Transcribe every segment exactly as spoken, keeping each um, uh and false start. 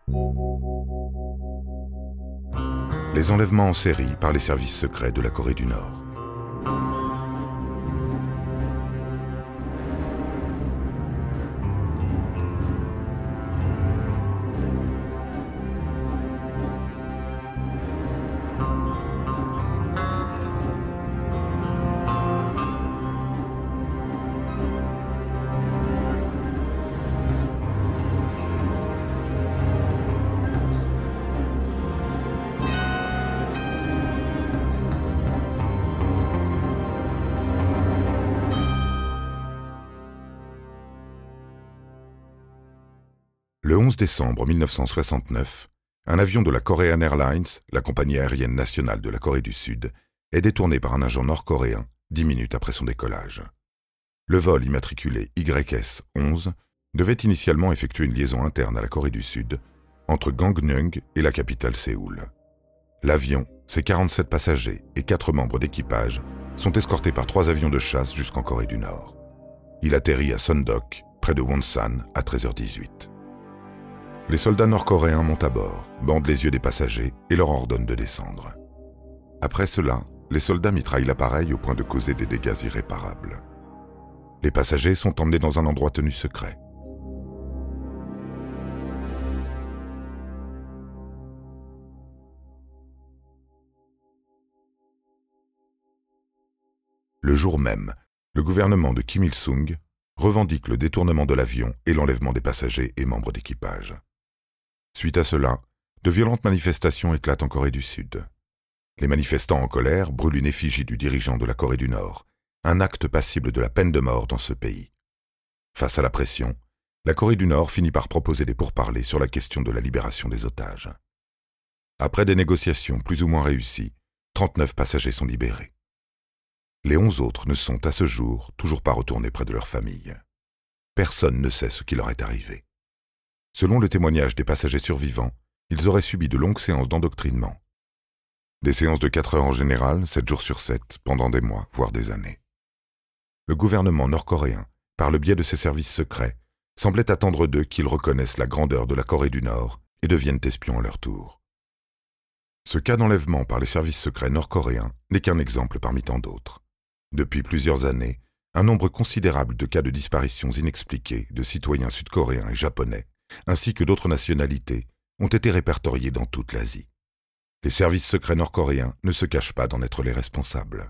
Les enlèvements en série par les services secrets de la Corée du Nord. Le onze décembre mille neuf cent soixante-neuf, un avion de la Korean Airlines, la compagnie aérienne nationale de la Corée du Sud, est détourné par un agent nord-coréen dix minutes après son décollage. Le vol immatriculé Y S onze devait initialement effectuer une liaison interne à la Corée du Sud, entre Gangneung et la capitale Séoul. L'avion, ses quarante-sept passagers et quatre membres d'équipage sont escortés par trois avions de chasse jusqu'en Corée du Nord. Il atterrit à Sondok, près de Wonsan, à treize heures dix-huit. Les soldats nord-coréens montent à bord, bandent les yeux des passagers et leur ordonnent de descendre. Après cela, les soldats mitraillent l'appareil au point de causer des dégâts irréparables. Les passagers sont emmenés dans un endroit tenu secret. Le jour même, le gouvernement de Kim Il-sung revendique le détournement de l'avion et l'enlèvement des passagers et membres d'équipage. Suite à cela, de violentes manifestations éclatent en Corée du Sud. Les manifestants en colère brûlent une effigie du dirigeant de la Corée du Nord, un acte passible de la peine de mort dans ce pays. Face à la pression, la Corée du Nord finit par proposer des pourparlers sur la question de la libération des otages. Après des négociations plus ou moins réussies, trente-neuf passagers sont libérés. Les onze autres ne sont, à ce jour, toujours pas retournés près de leur famille. Personne ne sait ce qui leur est arrivé. Selon le témoignage des passagers survivants, ils auraient subi de longues séances d'endoctrinement. Des séances de quatre heures en général, sept jours sur sept, pendant des mois, voire des années. Le gouvernement nord-coréen, par le biais de ses services secrets, semblait attendre d'eux qu'ils reconnaissent la grandeur de la Corée du Nord et deviennent espions à leur tour. Ce cas d'enlèvement par les services secrets nord-coréens n'est qu'un exemple parmi tant d'autres. Depuis plusieurs années, un nombre considérable de cas de disparitions inexpliquées de citoyens sud-coréens et japonais, ainsi que d'autres nationalités, ont été répertoriés dans toute l'Asie. Les services secrets nord-coréens ne se cachent pas d'en être les responsables.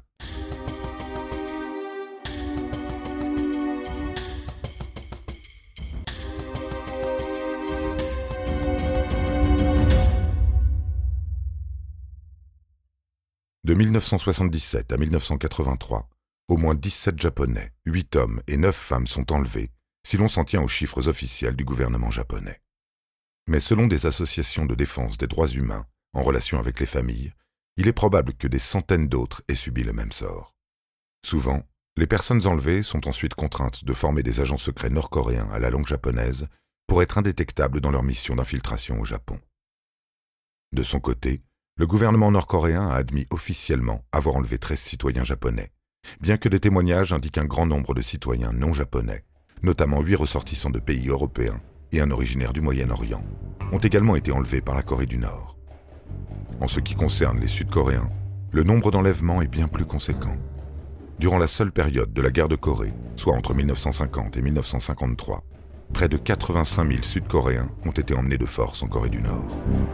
De mille neuf cent soixante-dix-sept à mille neuf cent quatre-vingt-trois, au moins dix-sept Japonais, huit hommes et neuf femmes sont enlevés, si l'on s'en tient aux chiffres officiels du gouvernement japonais. Mais selon des associations de défense des droits humains, en relation avec les familles, il est probable que des centaines d'autres aient subi le même sort. Souvent, les personnes enlevées sont ensuite contraintes de former des agents secrets nord-coréens à la langue japonaise pour être indétectables dans leur mission d'infiltration au Japon. De son côté, le gouvernement nord-coréen a admis officiellement avoir enlevé treize citoyens japonais, bien que des témoignages indiquent un grand nombre de citoyens non japonais, notamment huit ressortissants de pays européens et un originaire du Moyen-Orient, ont également été enlevés par la Corée du Nord. En ce qui concerne les Sud-Coréens, le nombre d'enlèvements est bien plus conséquent. Durant la seule période de la guerre de Corée, soit entre mille neuf cent cinquante et mille neuf cent cinquante-trois, près de quatre-vingt-cinq mille Sud-Coréens ont été emmenés de force en Corée du Nord.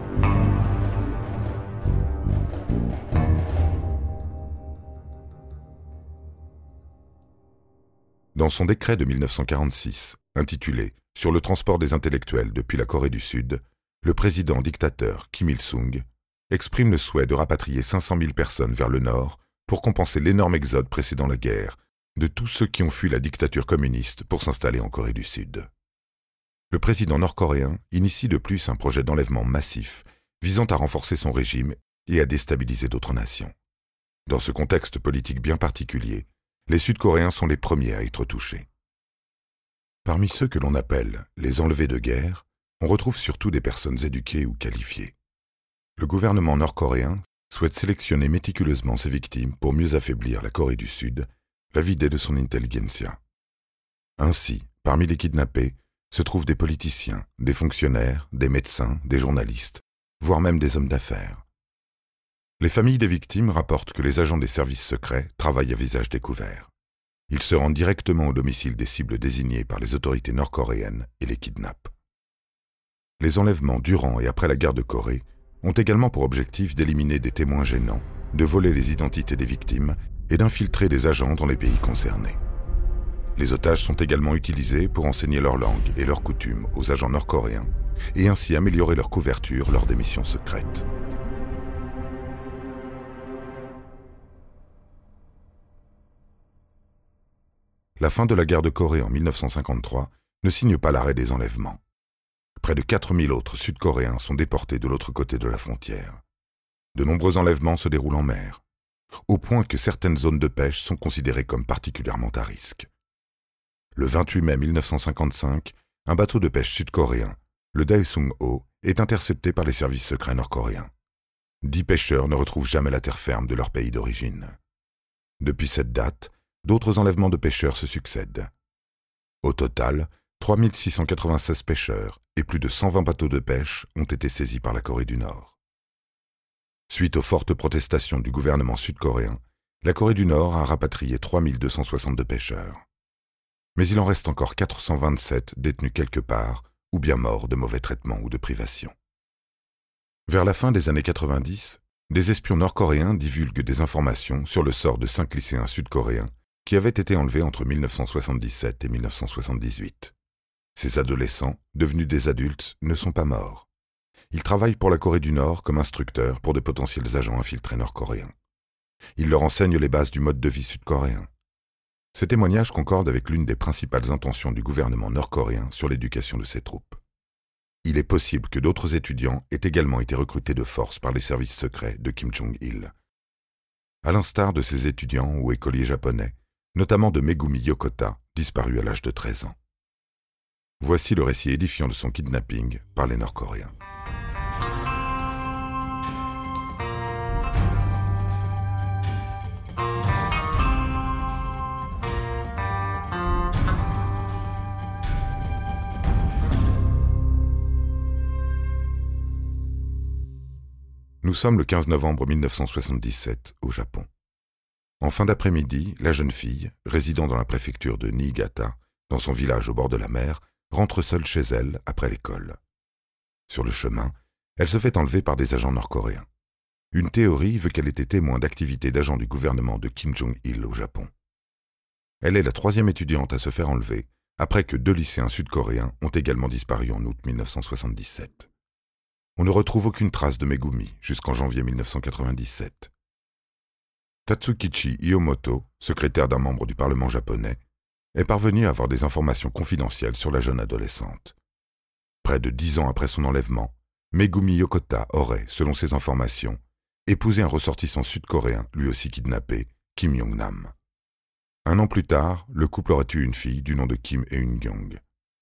Dans son décret de mille neuf cent quarante-six, intitulé « Sur le transport des intellectuels depuis la Corée du Sud », le président dictateur Kim Il-sung exprime le souhait de rapatrier cinq cent mille personnes vers le nord pour compenser l'énorme exode précédant la guerre de tous ceux qui ont fui la dictature communiste pour s'installer en Corée du Sud. Le président nord-coréen initie de plus un projet d'enlèvement massif visant à renforcer son régime et à déstabiliser d'autres nations. Dans ce contexte politique bien particulier, les Sud-Coréens sont les premiers à être touchés. Parmi ceux que l'on appelle les enlevés de guerre, on retrouve surtout des personnes éduquées ou qualifiées. Le gouvernement nord-coréen souhaite sélectionner méticuleusement ses victimes pour mieux affaiblir la Corée du Sud, la vider de son intelligentsia. Ainsi, parmi les kidnappés, se trouvent des politiciens, des fonctionnaires, des médecins, des journalistes, voire même des hommes d'affaires. Les familles des victimes rapportent que les agents des services secrets travaillent à visage découvert. Ils se rendent directement au domicile des cibles désignées par les autorités nord-coréennes et les kidnappent. Les enlèvements durant et après la guerre de Corée ont également pour objectif d'éliminer des témoins gênants, de voler les identités des victimes et d'infiltrer des agents dans les pays concernés. Les otages sont également utilisés pour enseigner leur langue et leurs coutumes aux agents nord-coréens et ainsi améliorer leur couverture lors des missions secrètes. La fin de la guerre de Corée en mille neuf cent cinquante-trois ne signe pas l'arrêt des enlèvements. Près de quatre mille autres Sud-Coréens sont déportés de l'autre côté de la frontière. De nombreux enlèvements se déroulent en mer, au point que certaines zones de pêche sont considérées comme particulièrement à risque. Le vingt-huit mai mille neuf cent cinquante-cinq, un bateau de pêche sud-coréen, le Daesung-ho, est intercepté par les services secrets nord-coréens. Dix pêcheurs ne retrouvent jamais la terre ferme de leur pays d'origine. Depuis cette date, d'autres enlèvements de pêcheurs se succèdent. Au total, trois mille six cent quatre-vingt-seize pêcheurs et plus de cent vingt bateaux de pêche ont été saisis par la Corée du Nord. Suite aux fortes protestations du gouvernement sud-coréen, la Corée du Nord a rapatrié trois mille deux cent soixante-deux pêcheurs. Mais il en reste encore quatre cent vingt-sept détenus quelque part, ou bien morts de mauvais traitements ou de privations. Vers la fin des années quatre-vingt-dix, des espions nord-coréens divulguent des informations sur le sort de cinq lycéens sud-coréens qui avaient été enlevés entre mille neuf cent soixante-dix-sept et mille neuf cent soixante-dix-huit. Ces adolescents, devenus des adultes, ne sont pas morts. Ils travaillent pour la Corée du Nord comme instructeurs pour de potentiels agents infiltrés nord-coréens. Ils leur enseignent les bases du mode de vie sud-coréen. Ces témoignages concordent avec l'une des principales intentions du gouvernement nord-coréen sur l'éducation de ses troupes. Il est possible que d'autres étudiants aient également été recrutés de force par les services secrets de Kim Jong-il. À l'instar de ces étudiants ou écoliers japonais, notamment de Megumi Yokota, disparu à l'âge de treize ans. Voici le récit édifiant de son kidnapping par les Nord-Coréens. Nous sommes le quinze novembre mille neuf cent soixante-dix-sept, au Japon. En fin d'après-midi, la jeune fille, résidant dans la préfecture de Niigata, dans son village au bord de la mer, rentre seule chez elle après l'école. Sur le chemin, elle se fait enlever par des agents nord-coréens. Une théorie veut qu'elle était témoin d'activités d'agents du gouvernement de Kim Jong-il au Japon. Elle est la troisième étudiante à se faire enlever, après que deux lycéens sud-coréens ont également disparu en août mille neuf cent soixante-dix-sept. On ne retrouve aucune trace de Megumi jusqu'en janvier mille neuf cent quatre-vingt-dix-sept. Tatsukichi Iyomoto, secrétaire d'un membre du Parlement japonais, est parvenu à avoir des informations confidentielles sur la jeune adolescente. Près de dix ans après son enlèvement, Megumi Yokota aurait, selon ses informations, épousé un ressortissant sud-coréen, lui aussi kidnappé, Kim Yong-nam. Un an plus tard, le couple aurait eu une fille du nom de Kim Eun-gyong.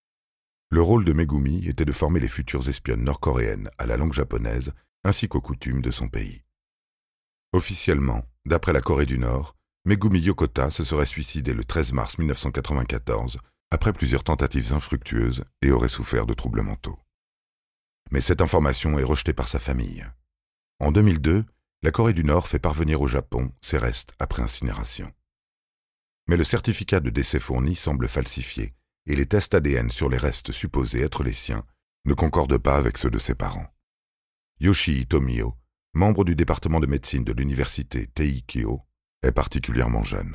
Le rôle de Megumi était de former les futures espionnes nord-coréennes à la langue japonaise ainsi qu'aux coutumes de son pays. Officiellement, d'après la Corée du Nord, Megumi Yokota se serait suicidé le treize mars mille neuf cent quatre-vingt-quatorze après plusieurs tentatives infructueuses et aurait souffert de troubles mentaux. Mais cette information est rejetée par sa famille. En deux mille deux, la Corée du Nord fait parvenir au Japon ses restes après incinération. Mais le certificat de décès fourni semble falsifié et les tests A D N sur les restes supposés être les siens ne concordent pas avec ceux de ses parents. Yoshii Tomio, membre du département de médecine de l'université Teikyo, est particulièrement jeune.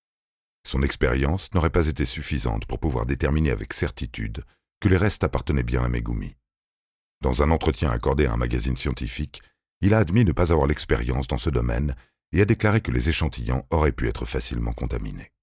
Son expérience n'aurait pas été suffisante pour pouvoir déterminer avec certitude que les restes appartenaient bien à Megumi. Dans un entretien accordé à un magazine scientifique, il a admis ne pas avoir l'expérience dans ce domaine et a déclaré que les échantillons auraient pu être facilement contaminés.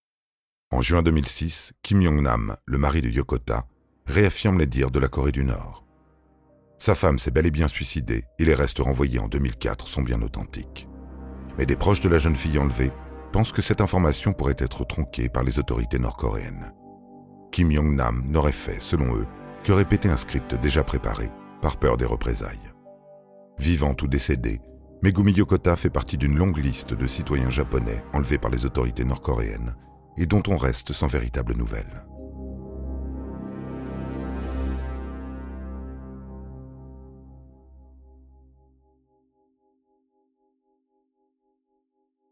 En juin deux mille six, Kim Yong-nam, le mari de Yokota, réaffirme les dires de la Corée du Nord. Sa femme s'est bel et bien suicidée et les restes renvoyés en deux mille quatre sont bien authentiques. Mais des proches de la jeune fille enlevée pensent que cette information pourrait être tronquée par les autorités nord-coréennes. Kim Yong-nam n'aurait fait, selon eux, que répéter un script déjà préparé, par peur des représailles. Vivante ou décédée, Megumi Yokota fait partie d'une longue liste de citoyens japonais enlevés par les autorités nord-coréennes et dont on reste sans véritable nouvelle.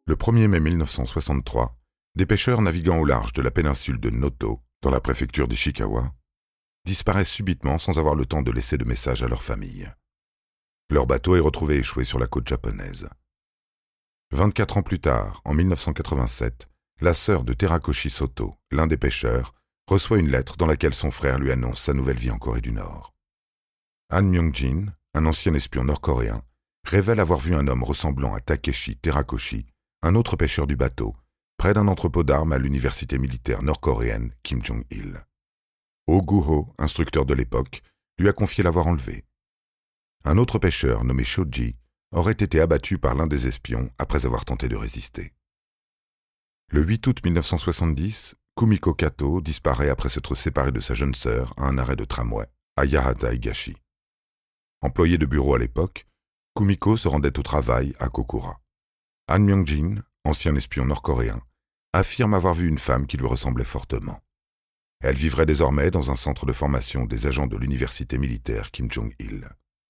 Le premier mai mille neuf cent soixante-trois, des pêcheurs naviguant au large de la péninsule de Noto, dans la préfecture d'Ishikawa, disparaissent subitement sans avoir le temps de laisser de message à leur famille. Leur bateau est retrouvé échoué sur la côte japonaise. vingt-quatre ans plus tard, en mille neuf cent quatre-vingt-sept, la sœur de Terakoshi Soto, l'un des pêcheurs, reçoit une lettre dans laquelle son frère lui annonce sa nouvelle vie en Corée du Nord. Han Myung-jin, un ancien espion nord-coréen, révèle avoir vu un homme ressemblant à Takeshi Terakoshi, un autre pêcheur du bateau, près d'un entrepôt d'armes à l'université militaire nord-coréenne Kim Jong-il. Oh Gu-ho, instructeur de l'époque, lui a confié l'avoir enlevé. Un autre pêcheur, nommé Shoji, aurait été abattu par l'un des espions après avoir tenté de résister. Le huit août mille neuf cent soixante-dix, Kumiko Kato disparaît après s'être séparé de sa jeune sœur à un arrêt de tramway, à Yahata Higashi. Employé de bureau à l'époque, Kumiko se rendait au travail à Kokura. Han Myung-jin, ancien espion nord-coréen, affirme avoir vu une femme qui lui ressemblait fortement. Elle vivrait désormais dans un centre de formation des agents de l'université militaire Kim Jong-il.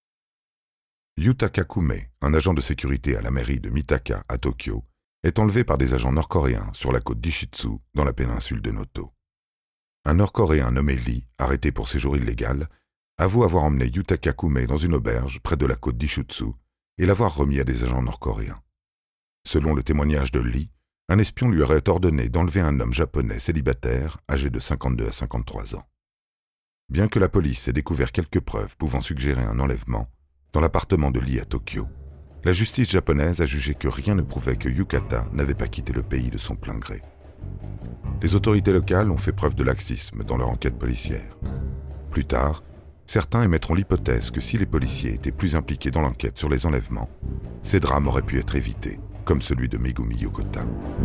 Yutaka Kume, un agent de sécurité à la mairie de Mitaka à Tokyo, est enlevé par des agents nord-coréens sur la côte d'Ishitsu dans la péninsule de Noto. Un nord-coréen nommé Lee, arrêté pour séjour illégal, avoue avoir emmené Yutaka Kume dans une auberge près de la côte d'Ishitsu et l'avoir remis à des agents nord-coréens. Selon le témoignage de Lee, un espion lui aurait ordonné d'enlever un homme japonais célibataire âgé de cinquante-deux à cinquante-trois ans. Bien que la police ait découvert quelques preuves pouvant suggérer un enlèvement, dans l'appartement de Lee à Tokyo, la justice japonaise a jugé que rien ne prouvait que Yukata n'avait pas quitté le pays de son plein gré. Les autorités locales ont fait preuve de laxisme dans leur enquête policière. Plus tard, certains émettront l'hypothèse que si les policiers étaient plus impliqués dans l'enquête sur les enlèvements, ces drames auraient pu être évités, comme celui de Megumi Yokota.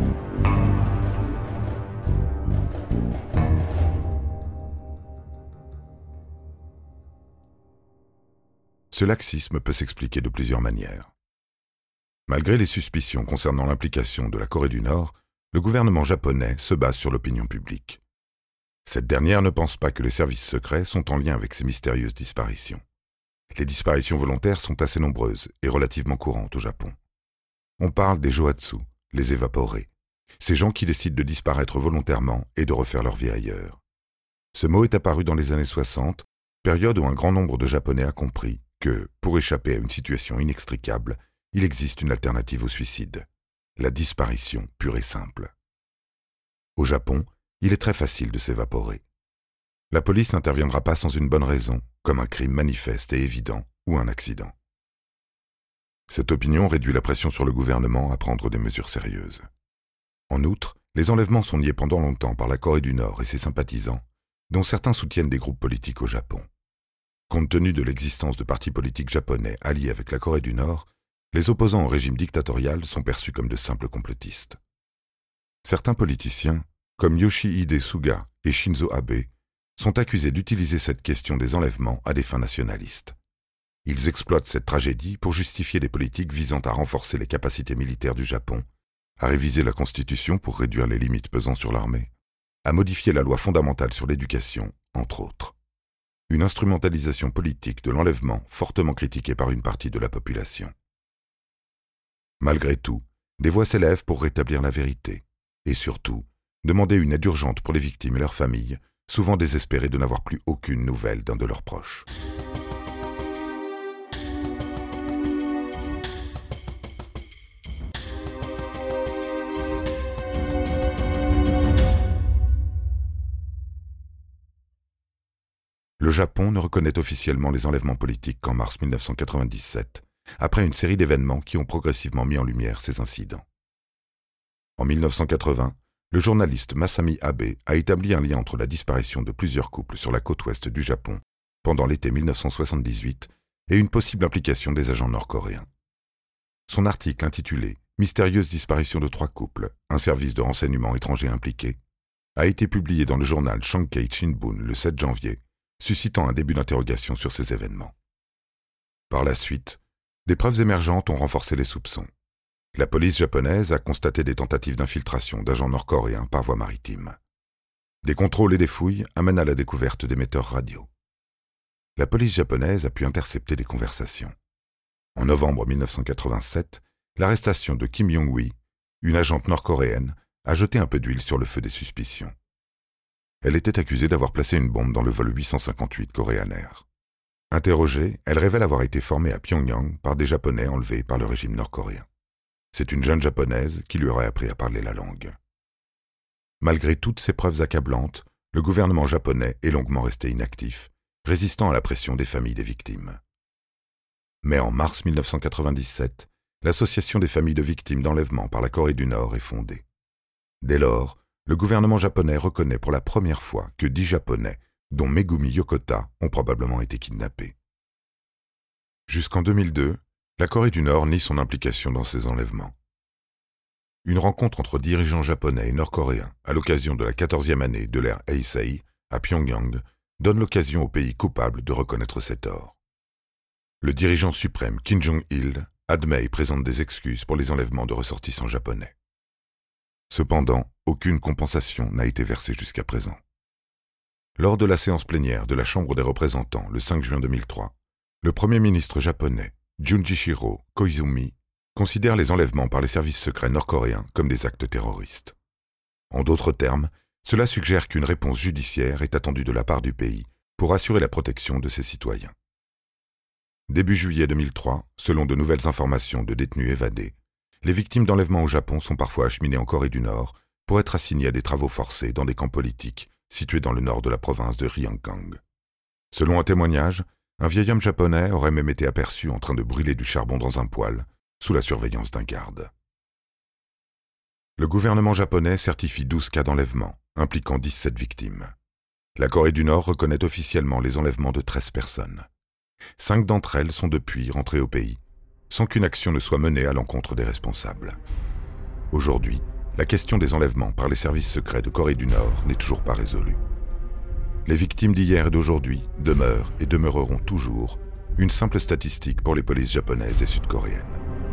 Ce laxisme peut s'expliquer de plusieurs manières. Malgré les suspicions concernant l'implication de la Corée du Nord, le gouvernement japonais se base sur l'opinion publique. Cette dernière ne pense pas que les services secrets sont en lien avec ces mystérieuses disparitions. Les disparitions volontaires sont assez nombreuses et relativement courantes au Japon. On parle des johatsu, les évaporés, ces gens qui décident de disparaître volontairement et de refaire leur vie ailleurs. Ce mot est apparu dans les années soixante, période où un grand nombre de Japonais a compris que, pour échapper à une situation inextricable, il existe une alternative au suicide, la disparition pure et simple. Au Japon, il est très facile de s'évaporer. La police n'interviendra pas sans une bonne raison, comme un crime manifeste et évident ou un accident. Cette opinion réduit la pression sur le gouvernement à prendre des mesures sérieuses. En outre, les enlèvements sont niés pendant longtemps par la Corée du Nord et ses sympathisants, dont certains soutiennent des groupes politiques au Japon. Compte tenu de l'existence de partis politiques japonais alliés avec la Corée du Nord, les opposants au régime dictatorial sont perçus comme de simples complotistes. Certains politiciens, comme Yoshihide Suga et Shinzo Abe, sont accusés d'utiliser cette question des enlèvements à des fins nationalistes. Ils exploitent cette tragédie pour justifier des politiques visant à renforcer les capacités militaires du Japon, à réviser la Constitution pour réduire les limites pesant sur l'armée, à modifier la loi fondamentale sur l'éducation, entre autres. Une instrumentalisation politique de l'enlèvement fortement critiquée par une partie de la population. Malgré tout, des voix s'élèvent pour rétablir la vérité, et surtout, demander une aide urgente pour les victimes et leurs familles, souvent désespérées de n'avoir plus aucune nouvelle d'un de leurs proches. Le Japon ne reconnaît officiellement les enlèvements politiques qu'en mars mille neuf cent quatre-vingt-dix-sept, après une série d'événements qui ont progressivement mis en lumière ces incidents. En mille neuf cent quatre-vingts, le journaliste Masami Abe a établi un lien entre la disparition de plusieurs couples sur la côte ouest du Japon pendant l'été mille neuf cent soixante-dix-huit et une possible implication des agents nord-coréens. Son article intitulé « Mystérieuse disparition de trois couples, un service de renseignement étranger impliqué » a été publié dans le journal Sankei Shimbun le sept janvier, suscitant un début d'interrogation sur ces événements. Par la suite, des preuves émergentes ont renforcé les soupçons. La police japonaise a constaté des tentatives d'infiltration d'agents nord-coréens par voie maritime. Des contrôles et des fouilles amènent à la découverte d'émetteurs radio. La police japonaise a pu intercepter des conversations. En novembre mille neuf cent quatre-vingt-sept, l'arrestation de Kim Yong-hui, une agente nord-coréenne, a jeté un peu d'huile sur le feu des suspicions. Elle était accusée d'avoir placé une bombe dans le vol huit cent cinquante-huit Korean Air. Interrogée, elle révèle avoir été formée à Pyongyang par des Japonais enlevés par le régime nord-coréen. C'est une jeune Japonaise qui lui aurait appris à parler la langue. Malgré toutes ces preuves accablantes, le gouvernement japonais est longuement resté inactif, résistant à la pression des familles des victimes. Mais en mars mille neuf cent quatre-vingt-dix-sept, l'Association des familles de victimes d'enlèvement par la Corée du Nord est fondée. Dès lors, le gouvernement japonais reconnaît pour la première fois que dix Japonais, dont Megumi Yokota, ont probablement été kidnappés. Jusqu'en deux mille deux, la Corée du Nord nie son implication dans ces enlèvements. Une rencontre entre dirigeants japonais et nord-coréens à l'occasion de la quatorzième année de l'ère Heisei à Pyongyang donne l'occasion au pays coupable de reconnaître ses torts. Le dirigeant suprême Kim Jong-il admet et présente des excuses pour les enlèvements de ressortissants japonais. Cependant, aucune compensation n'a été versée jusqu'à présent. Lors de la séance plénière de la Chambre des représentants le cinq juin deux mille trois, le Premier ministre japonais Junichiro Koizumi considère les enlèvements par les services secrets nord-coréens comme des actes terroristes. En d'autres termes, cela suggère qu'une réponse judiciaire est attendue de la part du pays pour assurer la protection de ses citoyens. Début juillet deux mille trois, selon de nouvelles informations de détenus évadés, les victimes d'enlèvements au Japon sont parfois acheminées en Corée du Nord pour être assignées à des travaux forcés dans des camps politiques situés dans le nord de la province de Ryanggang. Selon un témoignage, un vieil homme japonais aurait même été aperçu en train de brûler du charbon dans un poêle, sous la surveillance d'un garde. Le gouvernement japonais certifie douze cas d'enlèvement, impliquant dix-sept victimes. La Corée du Nord reconnaît officiellement les enlèvements de treize personnes. Cinq d'entre elles sont depuis rentrées au pays, sans qu'une action ne soit menée à l'encontre des responsables. Aujourd'hui, la question des enlèvements par les services secrets de Corée du Nord n'est toujours pas résolue. Les victimes d'hier et d'aujourd'hui demeurent et demeureront toujours une simple statistique pour les polices japonaises et sud-coréennes.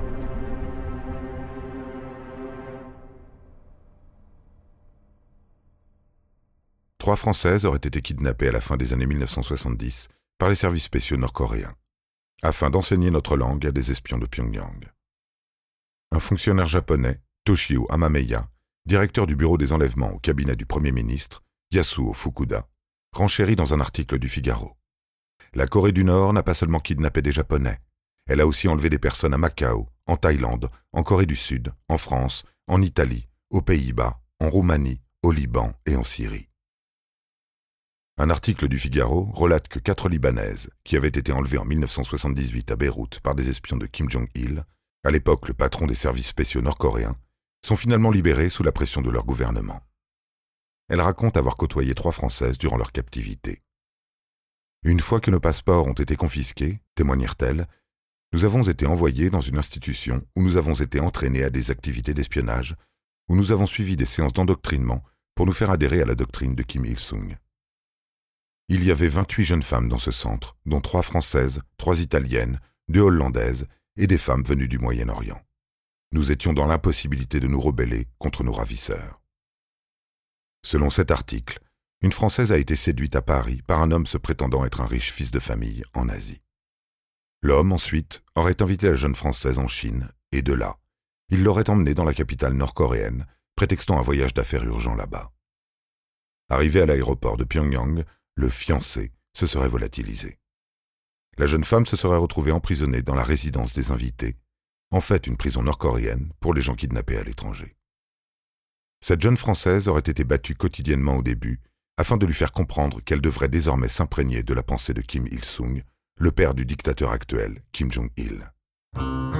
Trois Françaises auraient été kidnappées à la fin des années mille neuf cent soixante-dix par les services spéciaux nord-coréens, afin d'enseigner notre langue à des espions de Pyongyang. Un fonctionnaire japonais, Toshio Amameya, directeur du bureau des enlèvements au cabinet du Premier ministre, Yasuo Fukuda, renchérit dans un article du Figaro. La Corée du Nord n'a pas seulement kidnappé des Japonais, elle a aussi enlevé des personnes à Macao, en Thaïlande, en Corée du Sud, en France, en Italie, aux Pays-Bas, en Roumanie, au Liban et en Syrie. Un article du Figaro relate que quatre Libanaises, qui avaient été enlevées en mille neuf cent soixante-dix-huit à Beyrouth par des espions de Kim Jong-il, à l'époque le patron des services spéciaux nord-coréens, sont finalement libérées sous la pression de leur gouvernement. Elles racontent avoir côtoyé trois Françaises durant leur captivité. Une fois que nos passeports ont été confisqués, témoignèrent-elles, nous avons été envoyés dans une institution où nous avons été entraînés à des activités d'espionnage, où nous avons suivi des séances d'endoctrinement pour nous faire adhérer à la doctrine de Kim Il-sung. Il y avait vingt-huit jeunes femmes dans ce centre, dont trois Françaises, trois Italiennes, deux Hollandaises et des femmes venues du Moyen-Orient. Nous étions dans l'impossibilité de nous rebeller contre nos ravisseurs. Selon cet article, une Française a été séduite à Paris par un homme se prétendant être un riche fils de famille en Asie. L'homme, ensuite, aurait invité la jeune Française en Chine, et de là, il l'aurait emmenée dans la capitale nord-coréenne, prétextant un voyage d'affaires urgent là-bas. Arrivé à l'aéroport de Pyongyang, le fiancé se serait volatilisé. La jeune femme se serait retrouvée emprisonnée dans la résidence des invités, en fait une prison nord-coréenne pour les gens kidnappés à l'étranger. Cette jeune Française aurait été battue quotidiennement au début, afin de lui faire comprendre qu'elle devrait désormais s'imprégner de la pensée de Kim Il-sung, le père du dictateur actuel, Kim Jong-il.